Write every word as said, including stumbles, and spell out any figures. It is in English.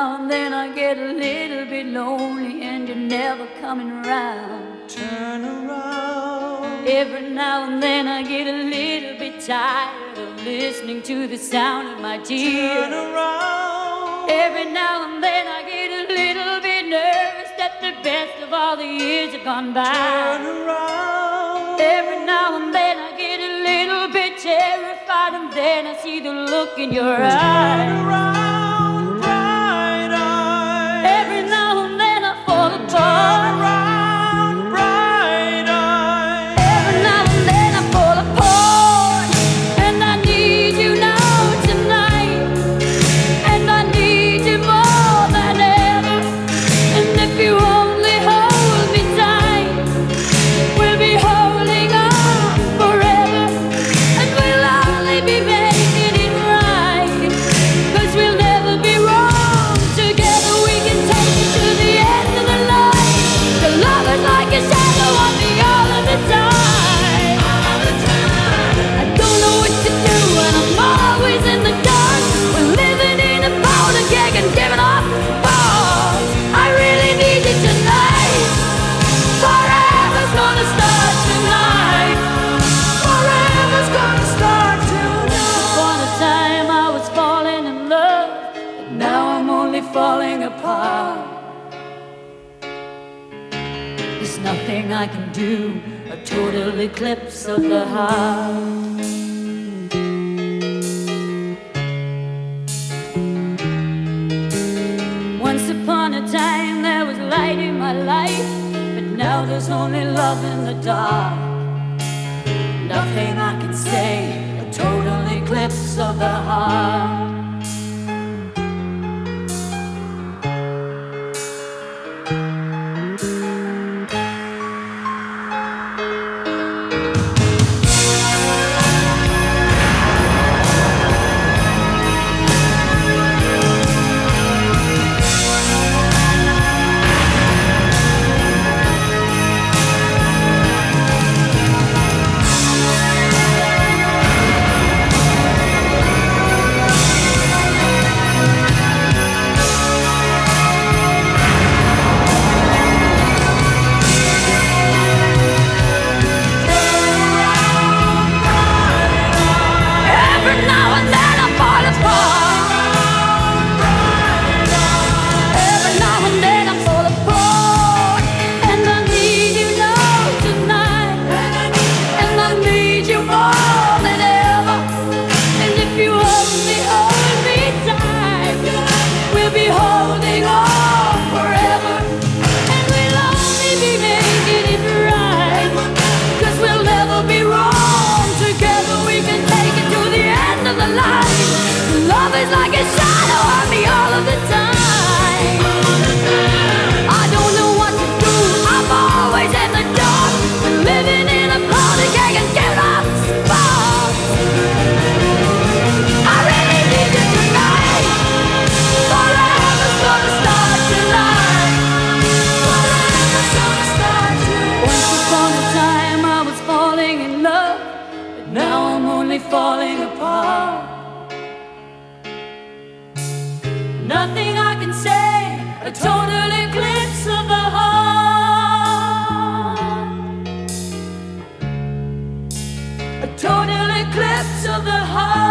now and then I get a little bit lonely and you're never coming around. Turn around. Every now and then I get a little bit tired of listening to the sound of my tears. Turn around. Every now and then I get a little bit nervous that the best of all the years have gone by. Turn around. Every now and then I get a little bit terrified, and then I see the look in your eyes. Turn around, bright eyes. Every now and then I fall Turn apart. around, bright eyes. Every now and then I fall apart, and I need you now tonight, and I need you more than ever. And if you only hold me tight, we'll be holding on forever, and we'll only be making it right, 'cause we'll never be wrong. Together we can take it to the end of the line. The love is like a shadow on me all of the time. I don't know what to do and I'm always in the dark. We're living in a powder keg and giving off balls. I really need you tonight. Forever's gonna start tonight. Forever's gonna start tonight. Upon a time I was falling in love, but now I'm only falling apart. There's nothing I can do, a total eclipse of the heart. Once upon a time there was light in my life, but now there's only love in the dark. Nothing I can say, a total eclipse of the heart. Every now and then I fall apart. Every now and then I fall apart, and I need you now tonight, and I need you more than ever. And if you only hold me tight, we'll be holding on forever, and we'll only be making it right, 'cause we'll never be wrong. Together we can take it to the end of the line. Love is like a shadow on me all of the time. I don't know what to do, I'm always in the dark. We're living in a powder keg and giving off sparks. I really need you tonight. Forever's gonna start tonight. Forever's gonna start tonight. Once upon a time I was falling in love, but now I'm only falling apart. Nothing I can say, a total eclipse of the heart. A total eclipse of the heart.